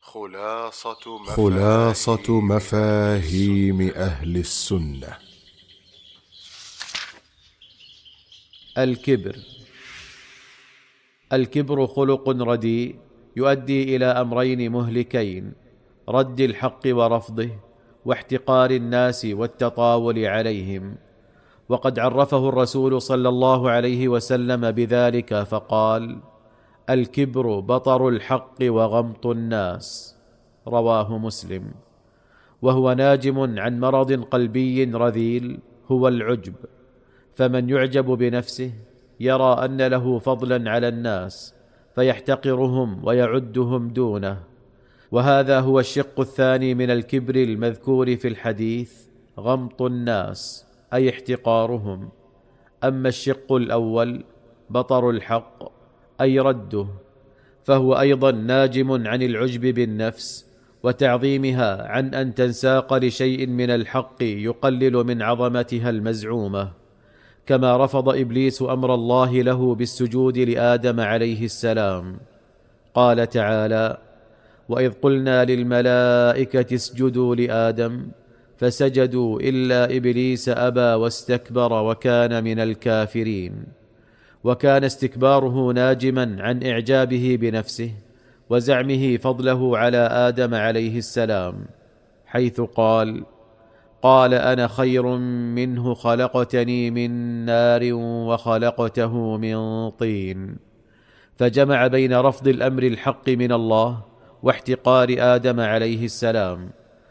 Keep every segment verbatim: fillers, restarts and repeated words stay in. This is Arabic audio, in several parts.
خلاصة مفاهيم, خلاصة مفاهيم أهل السنة. الكبر. الكبر خلق رديء يؤدي إلى أمرين مهلكين: رد الحق ورفضه، واحتقار الناس والتطاول عليهم. وقد عرفه الرسول صلى الله عليه وسلم بذلك فقال: الكبر بطر الحق وغمط الناس. رواه مسلم. وهو ناجم عن مرض قلبي رذيل هو العجب، فمن يعجب بنفسه يرى أن له فضلا على الناس فيحتقرهم ويعدهم دونه. وهذا هو الشق الثاني من الكبر المذكور في الحديث: غمط الناس، أي احتقارهم. أما الشق الأول بطر الحق أي رده، فهو أيضا ناجم عن العجب بالنفس وتعظيمها عن أن تنساق لشيء من الحق يقلل من عظمتها المزعومة، كما رفض إبليس أمر الله له بالسجود لآدم عليه السلام. قال تعالى: وإذ قلنا للملائكة اسجدوا لآدم فسجدوا إلا إبليس أبى واستكبر وكان من الكافرين. وكان استكباره ناجما عن إعجابه بنفسه وزعمه فضله على آدم عليه السلام، حيث قال: قال أنا خير منه خلقتني من نار وخلقته من طين. فجمع بين رفض الأمر الحق من الله واحتقار آدم عليه السلام،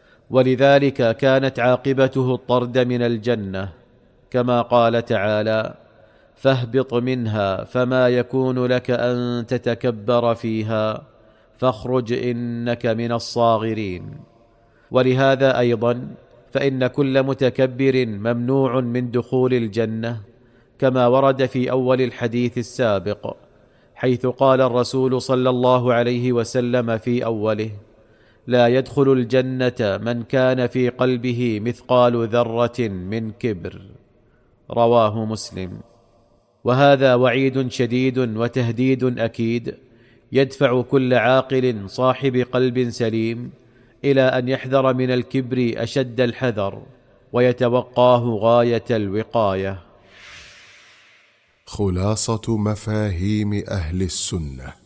ولذلك كانت عاقبته الطرد من الجنة، كما قال تعالى: فاهبط منها فما يكون لك أن تتكبر فيها فاخرج إنك من الصاغرين. ولهذا أيضا فإن كل متكبر ممنوع من دخول الجنة، كما ورد في أول الحديث السابق، حيث قال الرسول صلى الله عليه وسلم في أوله: لا يدخل الجنة من كان في قلبه مثقال ذرة من كبر. رواه مسلم. وهذا وعيد شديد وتهديد أكيد يدفع كل عاقل صاحب قلب سليم إلى أن يحذر من الكبر أشد الحذر ويتوقاه غاية الوقاية. خلاصة مفاهيم أهل السنة.